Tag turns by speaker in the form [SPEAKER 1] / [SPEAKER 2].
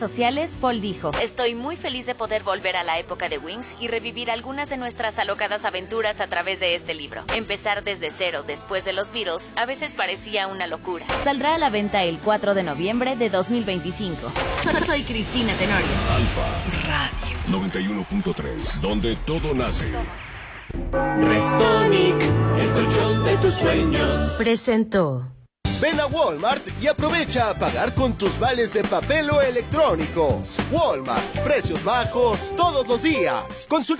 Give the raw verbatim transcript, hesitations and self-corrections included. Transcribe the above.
[SPEAKER 1] sociales, Paul dijo: estoy muy feliz de poder volver a la época de Wings y revivir algunas de nuestras alocadas aventuras a través de este libro. Empezar desde cero después de los Beatles a veces parecía una locura. Saldrá a la venta el cuatro de noviembre de dos mil veinticinco. Soy Cristina Tenorio.
[SPEAKER 2] Alfa
[SPEAKER 1] Radio
[SPEAKER 2] noventa y uno punto tres, donde todo nace.
[SPEAKER 3] Restonic, el colchón de tus sueños.
[SPEAKER 4] Presentó.
[SPEAKER 5] Ven a Walmart y aprovecha a pagar con tus vales de papel o electrónicos. Walmart, precios bajos todos los días. Consulta